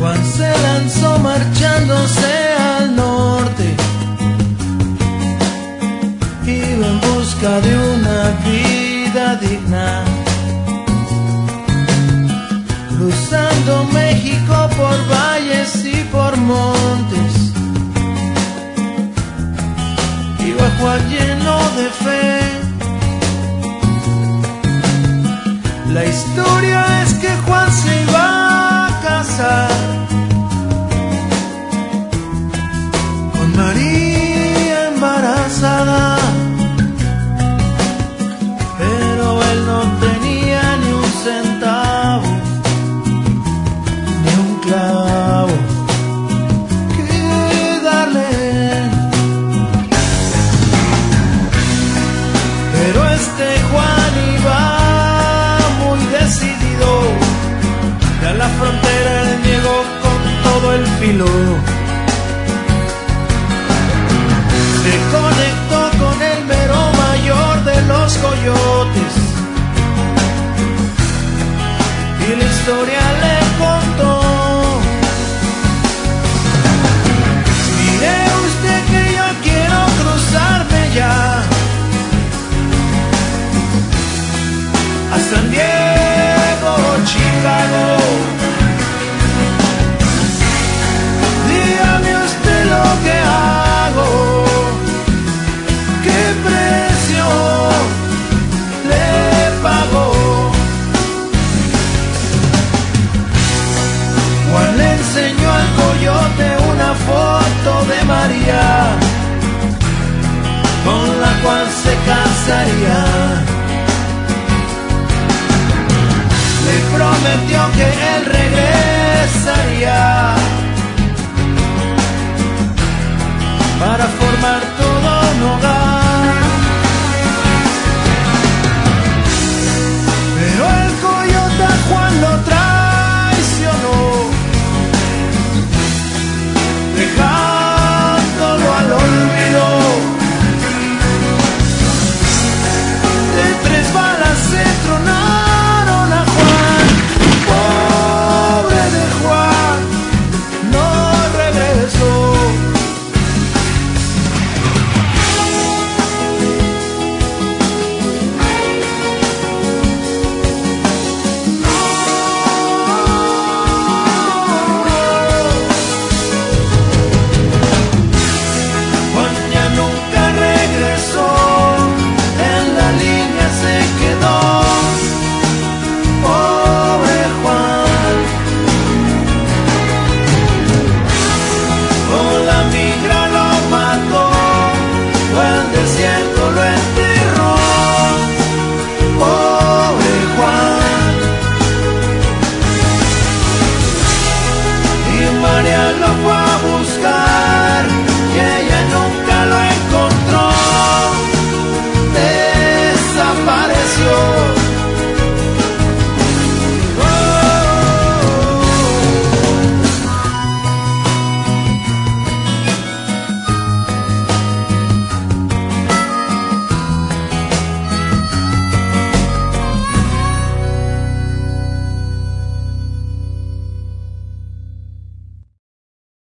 Juan se lanzó marchándose al norte, iba en busca de una vida digna, cruzando México por valles y por montes. Iba Juan lleno de fe. La historia es que Juan se iba a casar con María embarazada, pero él no tenía ni un centavo, ni un clavo que darle. Pero este Juan iba decidido, y a la frontera él llegó con todo el filo. Se conectó con el mero mayor de los coyotes y la historia le contó. Mire usted que yo quiero cruzarme ya a San Diego, Chicago. Dígame usted lo que hago, qué precio le pago. Juan le enseñó al coyote una foto de María, con la cual se casaría. Le prometió que el rey